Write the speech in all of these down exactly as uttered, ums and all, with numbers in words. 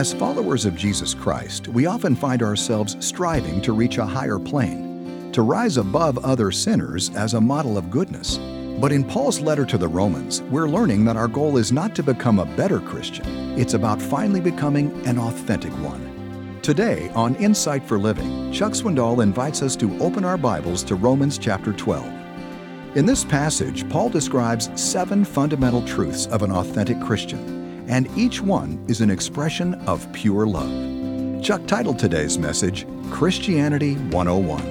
As followers of Jesus Christ, we often find ourselves striving to reach a higher plane, to rise above other sinners as a model of goodness. But in Paul's letter to the Romans, we're learning that our goal is not to become a better Christian. It's about finally becoming an authentic one. Today on Insight for Living, Chuck Swindoll invites us to open our Bibles to Romans chapter twelve. In this passage, Paul describes seven fundamental truths of an authentic Christian, and each one is an expression of pure love. Chuck titled today's message, Christianity one oh one.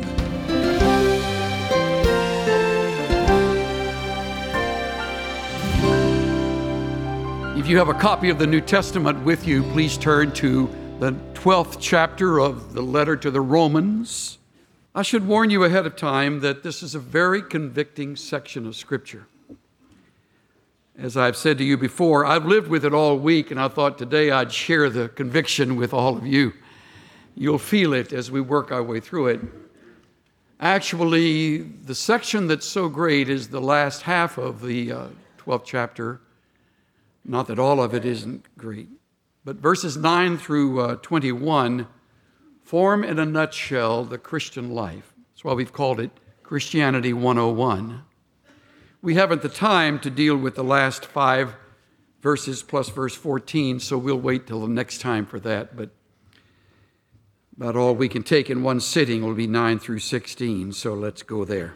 If you have a copy of the New Testament with you, please turn to the twelfth chapter of the letter to the Romans. I should warn you ahead of time that this is a very convicting section of Scripture. As I've said to you before, I've lived with it all week, and I thought today I'd share the conviction with all of you. You'll feel it as we work our way through it. Actually, the section that's so great is the last half of the uh, twelfth chapter. Not that all of it isn't great, but verses nine through uh, twenty-one form in a nutshell the Christian life. That's why we've called it Christianity one oh one. We haven't the time to deal with the last five verses plus verse fourteen, so we'll wait till the next time for that. But about all we can take in one sitting will be nine through sixteen, so let's go there.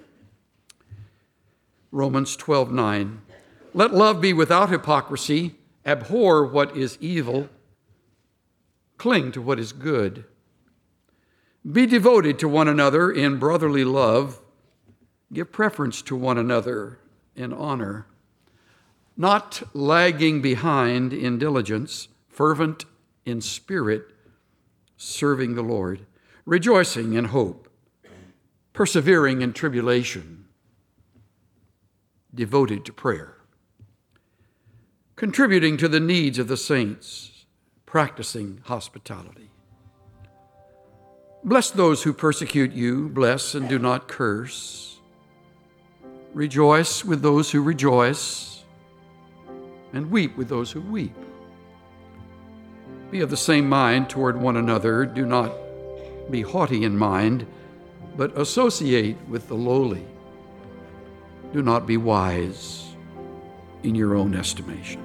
Romans twelve nine. Let love be without hypocrisy. Abhor what is evil. Cling to what is good. Be devoted to one another in brotherly love. Give preference to one another in honor. Not lagging behind in diligence, fervent in spirit, serving the Lord, rejoicing in hope, persevering in tribulation, devoted to prayer, contributing to the needs of the saints, practicing hospitality. Bless those who persecute you, bless and do not curse. Rejoice with those who rejoice, and weep with those who weep. Be of the same mind toward one another. Do not be haughty in mind, but associate with the lowly. Do not be wise in your own estimation.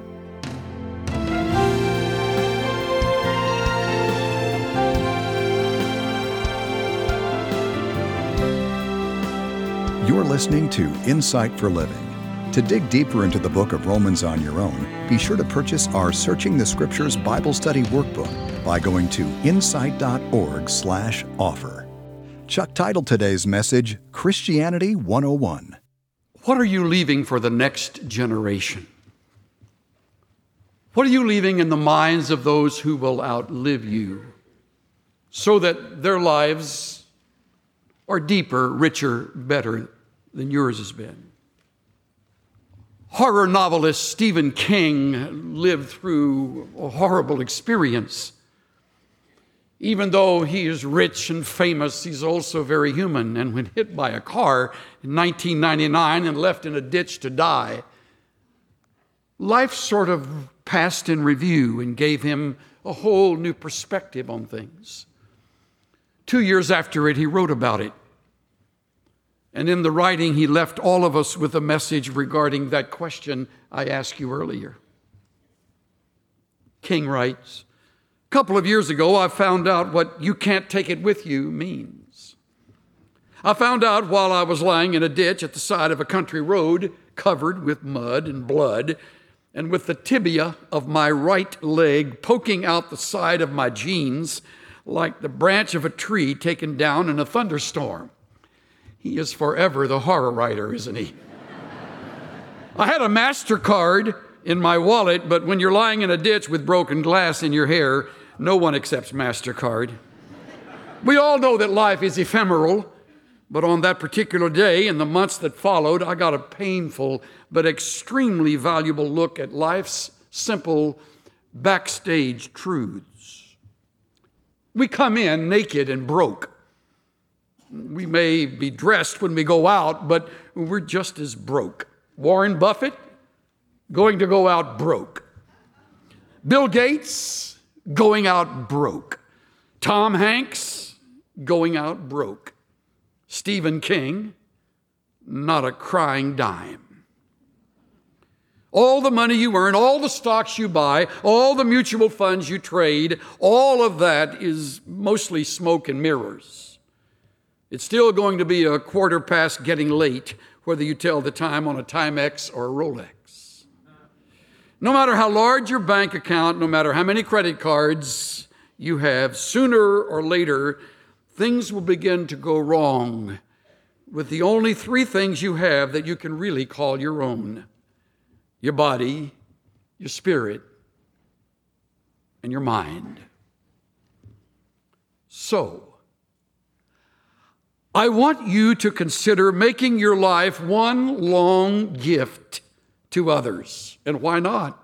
You're listening to Insight for Living. To dig deeper into the book of Romans on your own, be sure to purchase our Searching the Scriptures Bible Study Workbook by going to insight.org slash offer. Chuck titled today's message, Christianity one oh one. What are you leaving for the next generation? What are you leaving in the minds of those who will outlive you so that their lives are deeper, richer, better than yours has been? Horror novelist Stephen King lived through a horrible experience. Even though he is rich and famous, he's also very human. And when hit by a car in nineteen ninety-nine and left in a ditch to die, life sort of passed in review and gave him a whole new perspective on things. Two years after it, he wrote about it. And in the writing, he left all of us with a message regarding that question I asked you earlier. King writes, a couple of years ago, I found out what "you can't take it with you" means. I found out while I was lying in a ditch at the side of a country road, covered with mud and blood, and with the tibia of my right leg poking out the side of my jeans like the branch of a tree taken down in a thunderstorm. He is forever the horror writer, isn't he? I had a MasterCard in my wallet, but when you're lying in a ditch with broken glass in your hair, no one accepts MasterCard. We all know that life is ephemeral, but on that particular day and the months that followed, I got a painful but extremely valuable look at life's simple backstage truths. We come in naked and broke. We may be dressed when we go out, but we're just as broke. Warren Buffett, going to go out broke. Bill Gates, going out broke. Tom Hanks, going out broke. Stephen King, not a crying dime. All the money you earn, all the stocks you buy, all the mutual funds you trade, all of that is mostly smoke and mirrors. It's still going to be a quarter past getting late, whether you tell the time on a Timex or a Rolex. No matter how large your bank account, no matter how many credit cards you have, sooner or later, things will begin to go wrong with the only three things you have that you can really call your own: your body, your spirit, and your mind. So, I want you to consider making your life one long gift to others. And why not?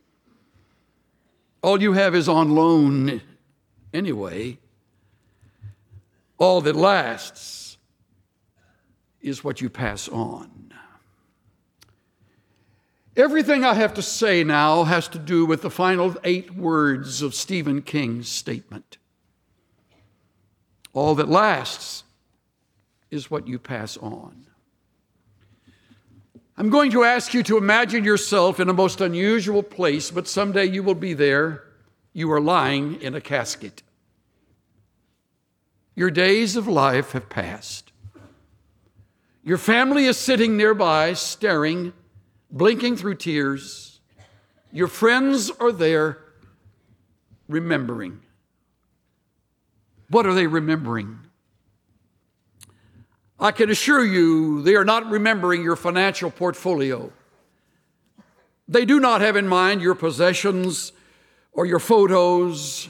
All you have is on loan anyway. All that lasts is what you pass on. Everything I have to say now has to do with the final eight words of Stephen King's statement. All that lasts is what you pass on. I'm going to ask you to imagine yourself in a most unusual place, but someday you will be there. You are lying in a casket. Your days of life have passed. Your family is sitting nearby, staring, blinking through tears. Your friends are there, remembering. What are they remembering? I can assure you they are not remembering your financial portfolio. They do not have in mind your possessions or your photos.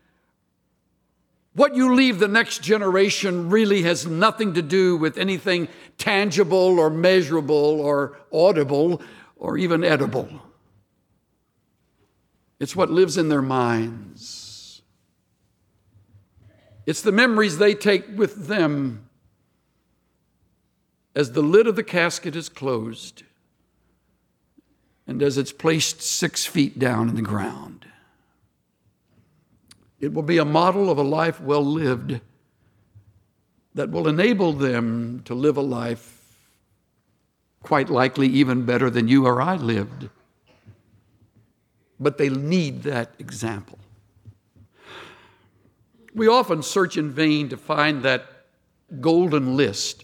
What you leave the next generation really has nothing to do with anything tangible or measurable or audible or even edible. It's what lives in their minds. It's the memories they take with them as the lid of the casket is closed and as it's placed six feet down in the ground. It will be a model of a life well lived that will enable them to live a life quite likely even better than you or I lived. But they need that example. We often search in vain to find that golden list,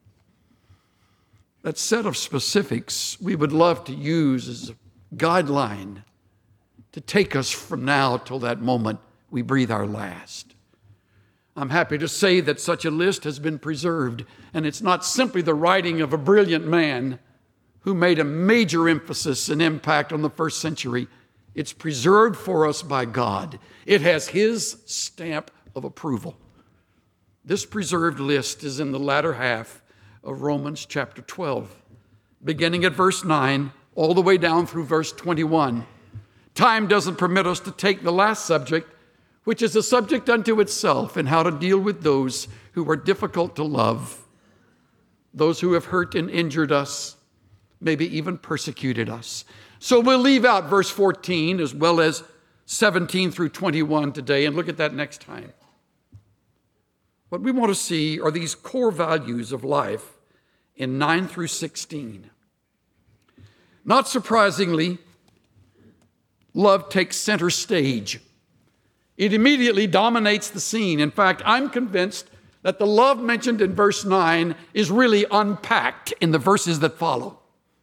that set of specifics we would love to use as a guideline to take us from now till that moment we breathe our last. I'm happy to say that such a list has been preserved, and it's not simply the writing of a brilliant man who made a major emphasis and impact on the first century. It's preserved for us by God. It has His stamp of approval. This preserved list is in the latter half of Romans chapter twelve, beginning at verse nine, all the way down through verse twenty-one. Time doesn't permit us to take the last subject, which is a subject unto itself, and how to deal with those who are difficult to love, those who have hurt and injured us, maybe even persecuted us. So we'll leave out verse fourteen as well as seventeen through twenty-one today and look at that next time. What we want to see are these core values of life in nine through sixteen. Not surprisingly, love takes center stage. It immediately dominates the scene. In fact, I'm convinced that the love mentioned in verse nine is really unpacked in the verses that follow.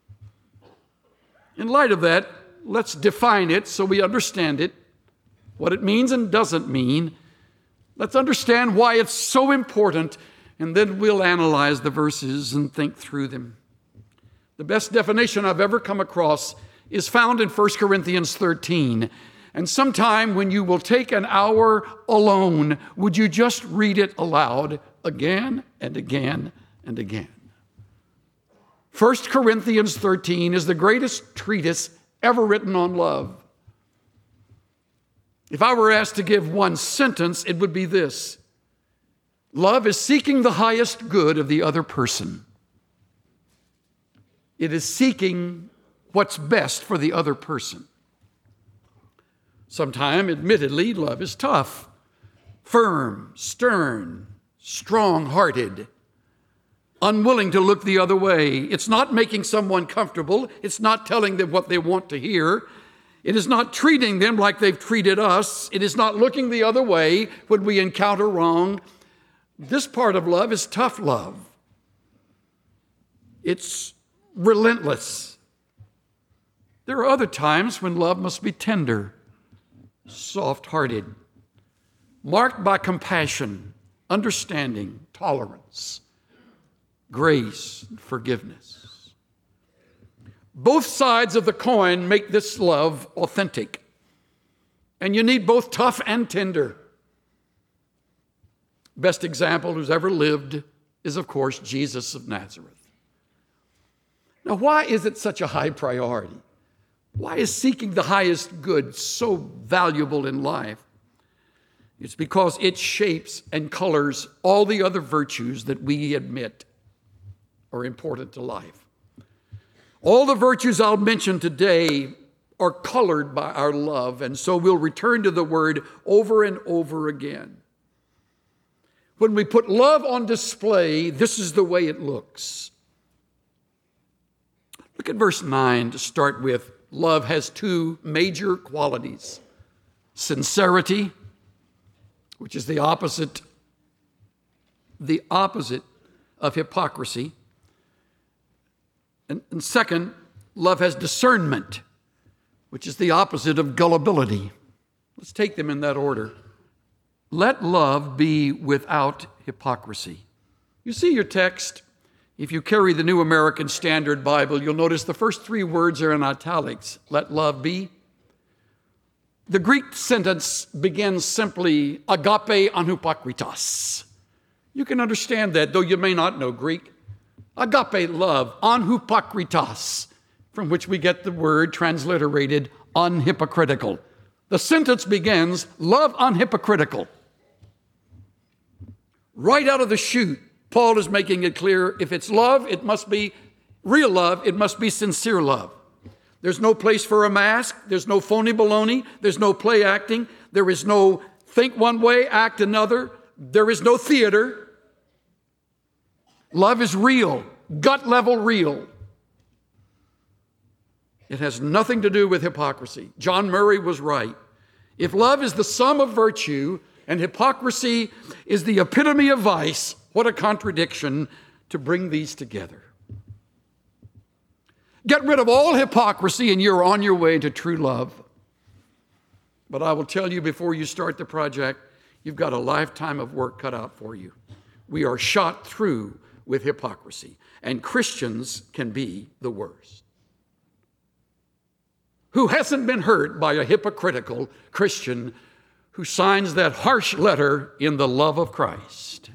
In light of that, let's define it so we understand it, what it means and doesn't mean. Let's understand why it's so important, and then we'll analyze the verses and think through them. The best definition I've ever come across is found in First Corinthians thirteen. And sometime when you will take an hour alone, would you just read it aloud again and again and again? First Corinthians thirteen is the greatest treatise ever written on love. If I were asked to give one sentence, it would be this: love is seeking the highest good of the other person. It is seeking what's best for the other person. Sometimes, admittedly, love is tough, firm, stern, strong-hearted, unwilling to look the other way. It's not making someone comfortable. It's not telling them what they want to hear. It is not treating them like they've treated us. It is not looking the other way when we encounter wrong. This part of love is tough love. It's relentless. There are other times when love must be tender, soft-hearted, marked by compassion, understanding, tolerance, grace, and forgiveness. Both sides of the coin make this love authentic. And you need both tough and tender. Best example who's ever lived is, of course, Jesus of Nazareth. Now, why is it such a high priority? Why is seeking the highest good so valuable in life? It's because it shapes and colors all the other virtues that we admit are important to life. All the virtues I'll mention today are colored by our love, and so we'll return to the word over and over again. When we put love on display, this is the way it looks. Look at verse nine to start with. Love has two major qualities: sincerity, which is the opposite, the opposite of hypocrisy. And, and second, love has discernment, which is the opposite of gullibility. Let's take them in that order. Let love be without hypocrisy. You see your text. If you carry the New American Standard Bible, you'll notice the first three words are in italics. Let love be. The Greek sentence begins simply, agape anhypokritos. You can understand that, though you may not know Greek. Agape love, anhypokritos, from which we get the word transliterated unhypocritical. The sentence begins, love unhypocritical. Right out of the chute, Paul is making it clear, if it's love, it must be real love, it must be sincere love. There's no place for a mask, there's no phony baloney, there's no play acting, there is no think one way, act another, there is no theater. Love is real, gut level real. It has nothing to do with hypocrisy. John Murray was right. If love is the sum of virtue and hypocrisy is the epitome of vice, what a contradiction to bring these together. Get rid of all hypocrisy and you're on your way to true love. But I will tell you before you start the project, you've got a lifetime of work cut out for you. We are shot through with hypocrisy, and Christians can be the worst. Who hasn't been hurt by a hypocritical Christian who signs that harsh letter in the love of Christ?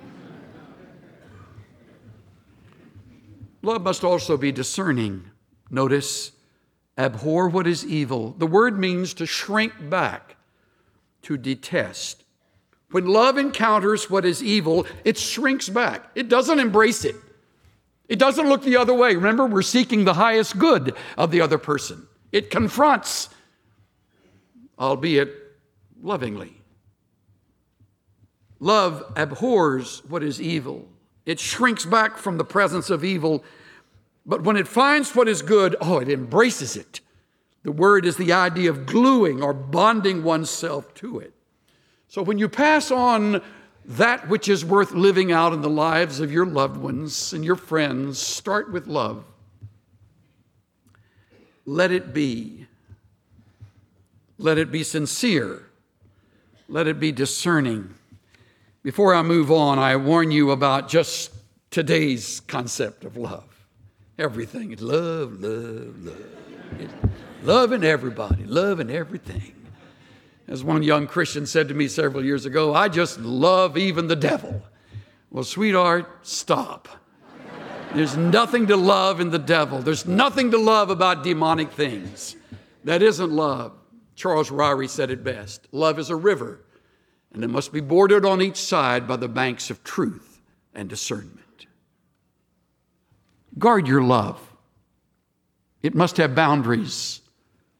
Love must also be discerning. Notice, abhor what is evil. The word means to shrink back, to detest. When love encounters what is evil, it shrinks back. It doesn't embrace it. It doesn't look the other way. Remember, we're seeking the highest good of the other person. It confronts, albeit lovingly. Love abhors what is evil. It shrinks back from the presence of evil, but when it finds what is good, oh, it embraces it. The word is the idea of gluing or bonding oneself to it. So when you pass on that which is worth living out in the lives of your loved ones and your friends, start with love. Let it be. Let it be sincere. Let it be discerning. Before I move on, I warn you about just today's concept of love. Everything is love, love, love. It's loving everybody, loving everything. As one young Christian said to me several years ago, I just love even the devil. Well, sweetheart, stop. There's nothing to love in the devil. There's nothing to love about demonic things. That isn't love. Charles Ryrie said it best. Love is a river, and it must be bordered on each side by the banks of truth and discernment. Guard your love. It must have boundaries.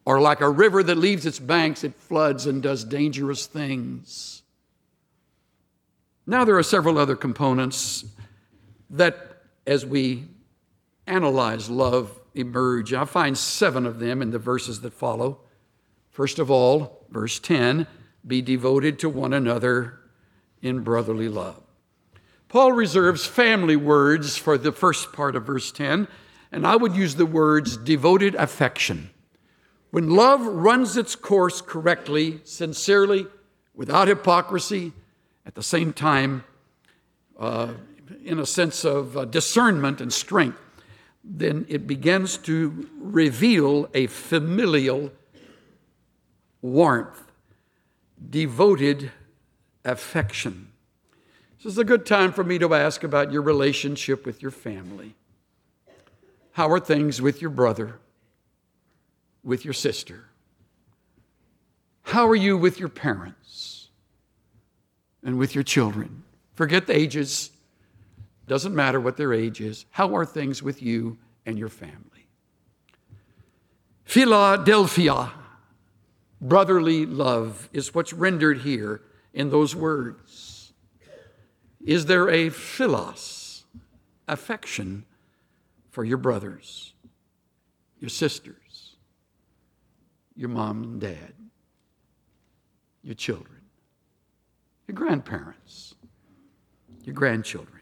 or like a river that leaves its banks, it floods and does dangerous things. Now there are several other components that, as we analyze love, emerge. I find seven of them in the verses that follow. First of all, verse ten, be devoted to one another in brotherly love. Paul reserves family words for the first part of verse ten, and I would use the words devoted affection. When love runs its course correctly, sincerely, without hypocrisy, at the same time, uh, in a sense of uh, discernment and strength, then it begins to reveal a familial warmth, devoted affection. This is a good time for me to ask about your relationship with your family. How are things with your brother, with your sister? How are you with your parents and with your children? Forget the ages. Doesn't matter what their age is. How are things with you and your family? Philadelphia, brotherly love, is what's rendered here in those words. Is there a philos, affection, for your brothers, your sisters, your mom and dad, your children, your grandparents, your grandchildren?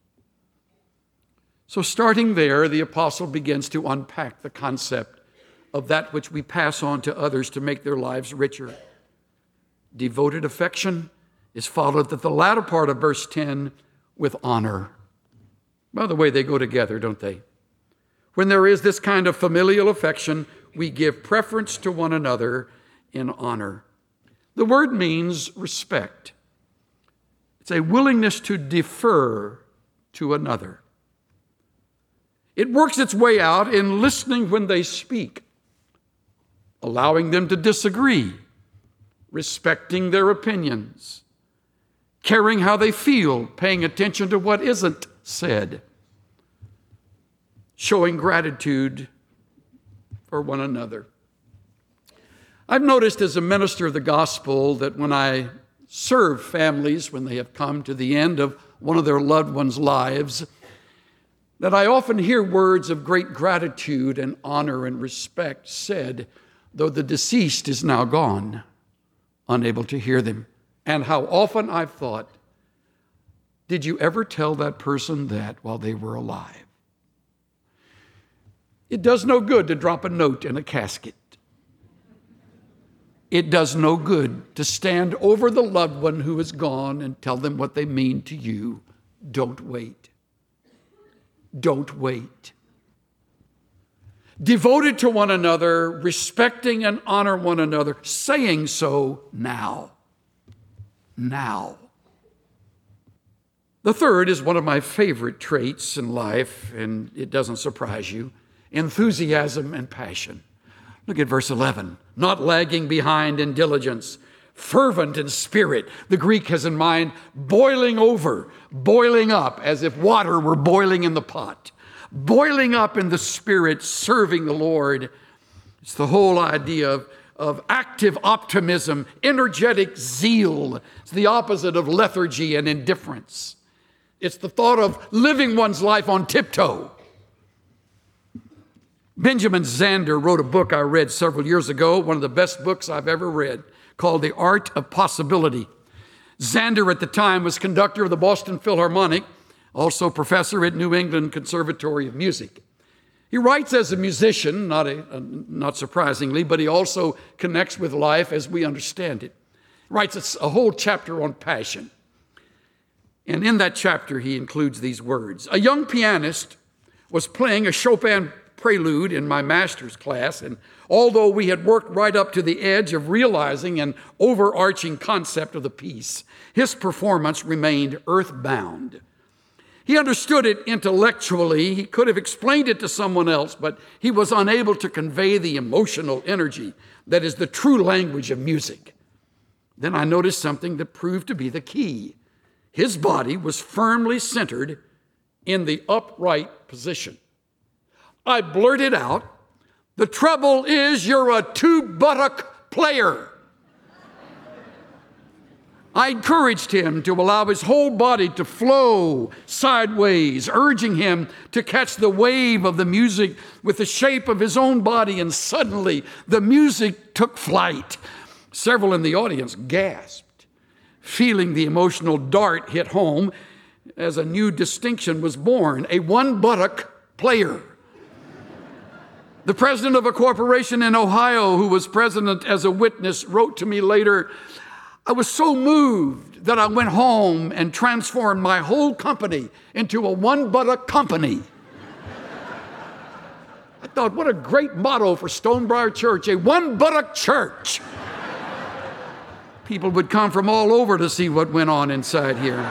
So starting there, the apostle begins to unpack the concept of that which we pass on to others to make their lives richer. Devoted affection is followed at the latter part of verse ten with honor. By the way, they go together, don't they? When there is this kind of familial affection, we give preference to one another in honor. The word means respect. It's a willingness to defer to another. It works its way out in listening when they speak, allowing them to disagree, respecting their opinions, caring how they feel, paying attention to what isn't said, showing gratitude for one another. I've noticed as a minister of the gospel that when I serve families when they have come to the end of one of their loved ones' lives, that I often hear words of great gratitude and honor and respect said, though the deceased is now gone, unable to hear them. And how often I've thought, did you ever tell that person that while they were alive? It does no good to drop a note in a casket. It does no good to stand over the loved one who is gone and tell them what they mean to you. Don't wait. Don't wait. Devoted to one another, respecting and honor one another, saying so now. Now. The third is one of my favorite traits in life, and it doesn't surprise you: enthusiasm and passion. Look at verse eleven. Not lagging behind in diligence, fervent in spirit. The Greek has in mind boiling over, boiling up, as if water were boiling in the pot. Boiling up in the spirit, serving the Lord. It's the whole idea of, of active optimism, energetic zeal. It's the opposite of lethargy and indifference. It's the thought of living one's life on tiptoe. Benjamin Zander wrote a book I read several years ago, one of the best books I've ever read, called The Art of Possibility. Zander at the time was conductor of the Boston Philharmonic, also professor at New England Conservatory of Music. He writes as a musician, not, a, uh, not surprisingly, but he also connects with life as we understand it. He writes a whole chapter on passion. And in that chapter, he includes these words. A young pianist was playing a Chopin prelude in my master's class, and although we had worked right up to the edge of realizing an overarching concept of the piece, his performance remained earthbound. He understood it intellectually. He could have explained it to someone else, but he was unable to convey the emotional energy that is the true language of music. Then I noticed something that proved to be the key. His body was firmly centered in the upright position. I blurted out The trouble is you're a two-buttock player. I encouraged him to allow his whole body to flow sideways, urging him to catch the wave of the music with the shape of his own body, and suddenly the music took flight. Several in the audience gasped, feeling the emotional dart hit home as a new distinction was born, a one-buttock player. The president of a corporation in Ohio, who was present as a witness, wrote to me later, "I was so moved that I went home and transformed my whole company into a one-buttock company." I thought, what a great motto for Stonebriar Church, a one-buttock church. People would come from all over to see what went on inside here.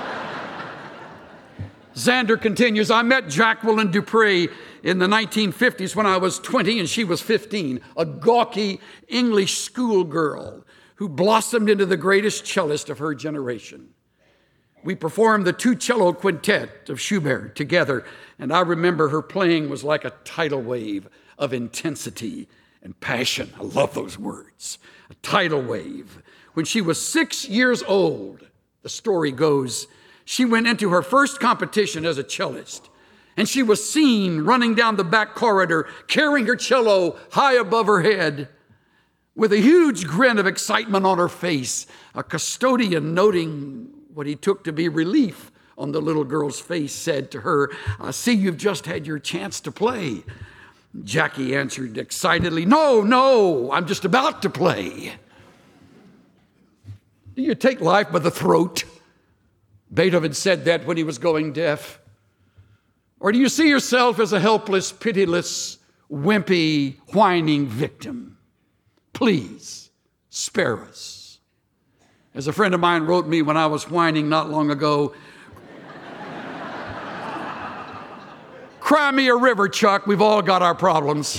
Xander continues, "I met Jacqueline Dupree in the nineteen fifties when I was twenty and she was fifteen, a gawky English schoolgirl who blossomed into the greatest cellist of her generation. We performed the two-cello quintet of Schubert together, and I remember her playing was like a tidal wave of intensity and passion." I love those words, a tidal wave. When she was six years old, the story goes, she went into her first competition as a cellist, and she was seen running down the back corridor, carrying her cello high above her head. With a huge grin of excitement on her face, a custodian, noting what he took to be relief on the little girl's face, said to her, "I see you've just had your chance to play." Jackie answered excitedly, "No, no, I'm just about to play." Do you take life by the throat? Beethoven said that when he was going deaf. Or do you see yourself as a helpless, pitiless, wimpy, whining victim? Please, spare us. As a friend of mine wrote me when I was whining not long ago, "Cry me a river, Chuck. We've all got our problems.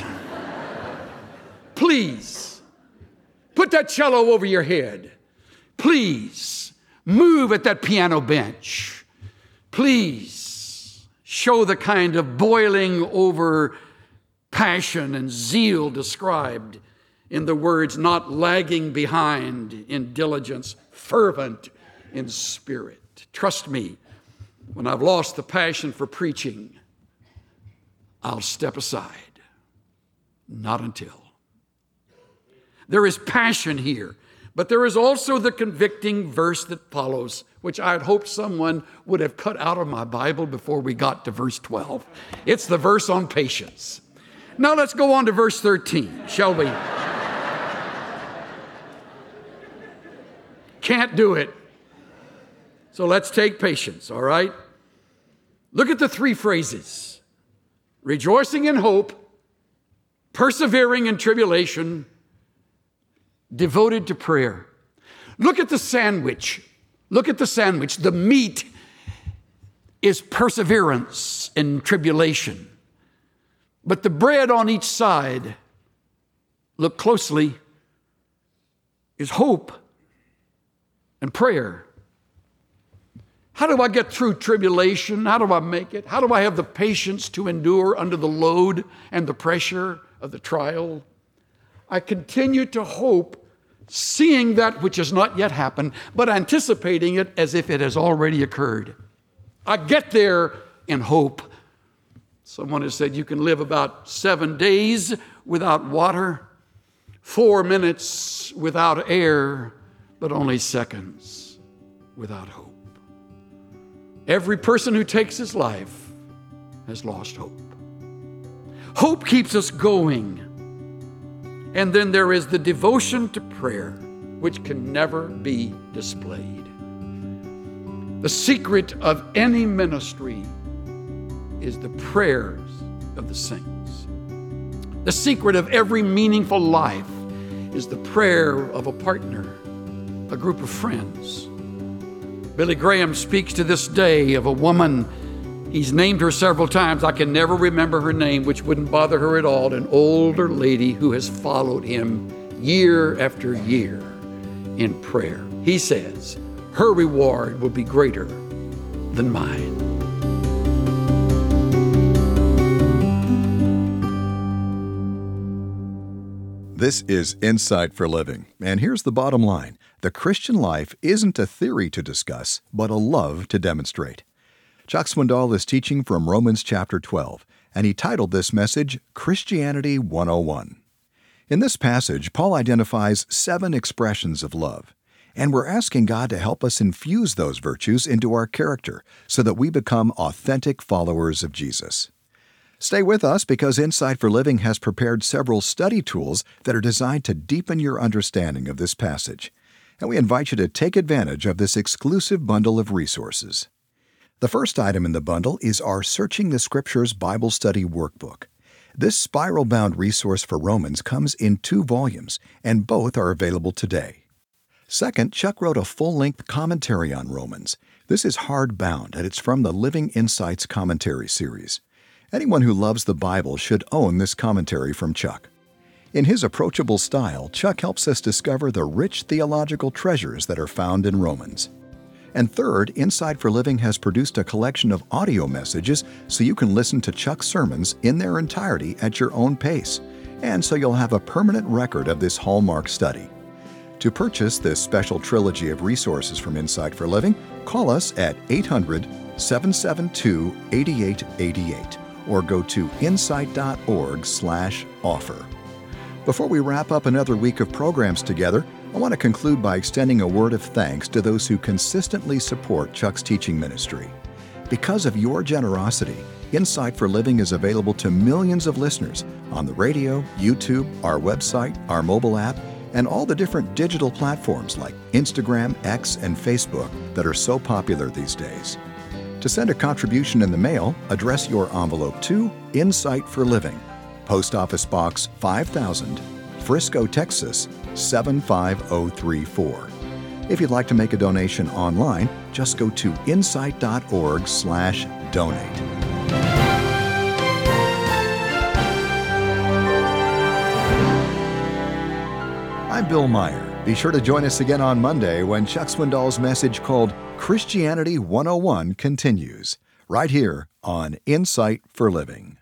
Please, put that cello over your head. Please, move at that piano bench. Please, show the kind of boiling over passion and zeal described in the words, not lagging behind in diligence, fervent in spirit. Trust me, when I've lost the passion for preaching, I'll step aside. Not until." There is passion here, but there is also the convicting verse that follows, which I had hoped someone would have cut out of my Bible before we got to verse twelve. It's the verse on patience. Now let's go on to verse thirteen, shall we? Can't do it. So let's take patience, all right? Look at the three phrases: rejoicing in hope, persevering in tribulation, devoted to prayer. Look at the sandwich. Look at the sandwich. The meat is perseverance in tribulation. But the bread on each side, look closely, is hope and prayer. How do I get through tribulation? How do I make it? How do I have the patience to endure under the load and the pressure of the trial? I continue to hope, seeing that which has not yet happened, but anticipating it as if it has already occurred. I get there in hope. Someone has said you can live about seven days without water, four minutes without air, but only seconds without hope. Every person who takes his life has lost hope. Hope keeps us going. And then there is the devotion to prayer, which can never be displayed. The secret of any ministry is the prayers of the saints. The secret of every meaningful life is the prayer of a partner, a group of friends. Billy Graham speaks to this day of a woman. He's named her several times. I can never remember her name, which wouldn't bother her at all. An older lady who has followed him year after year in prayer. He says, her reward will be greater than mine. This is Insight for Living, and here's the bottom line. The Christian life isn't a theory to discuss, but a love to demonstrate. Chuck Swindoll is teaching from Romans chapter twelve, and he titled this message, Christianity one oh one. In this passage, Paul identifies seven expressions of love, and we're asking God to help us infuse those virtues into our character so that we become authentic followers of Jesus. Stay with us because Insight for Living has prepared several study tools that are designed to deepen your understanding of this passage, and we invite you to take advantage of this exclusive bundle of resources. The first item in the bundle is our Searching the Scriptures Bible Study Workbook. This spiral-bound resource for Romans comes in two volumes, and both are available today. Second, Chuck wrote a full-length commentary on Romans. This is hardbound, and it's from the Living Insights Commentary series. Anyone who loves the Bible should own this commentary from Chuck. In his approachable style, Chuck helps us discover the rich theological treasures that are found in Romans. And third, Insight for Living has produced a collection of audio messages so you can listen to Chuck's sermons in their entirety at your own pace, and so you'll have a permanent record of this hallmark study. To purchase this special trilogy of resources from Insight for Living, call us at eight hundred, seven seven two, eight eight eight eight or go to insight.org slash offer. Before we wrap up another week of programs together, I want to conclude by extending a word of thanks to those who consistently support Chuck's teaching ministry. Because of your generosity, Insight for Living is available to millions of listeners on the radio, YouTube, our website, our mobile app, and all the different digital platforms like Instagram, X, and Facebook that are so popular these days. To send a contribution in the mail, address your envelope to Insight for Living, Post Office Box five thousand, Frisco, Texas seven five zero three four. If you'd like to make a donation online, just go to insight.org slash donate. I'm Bill Meyer. Be sure to join us again on Monday when Chuck Swindoll's message called Christianity one oh one continues, right here on Insight for Living.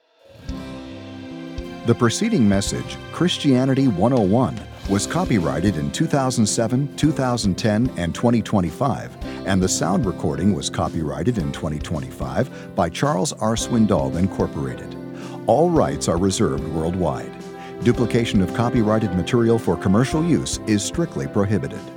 The preceding message, Christianity one oh one, was copyrighted in two thousand seven, two thousand ten, and twenty twenty-five, and the sound recording was copyrighted in twenty twenty-five by Charles R. Swindoll, Incorporated. All rights are reserved worldwide. Duplication of copyrighted material for commercial use is strictly prohibited.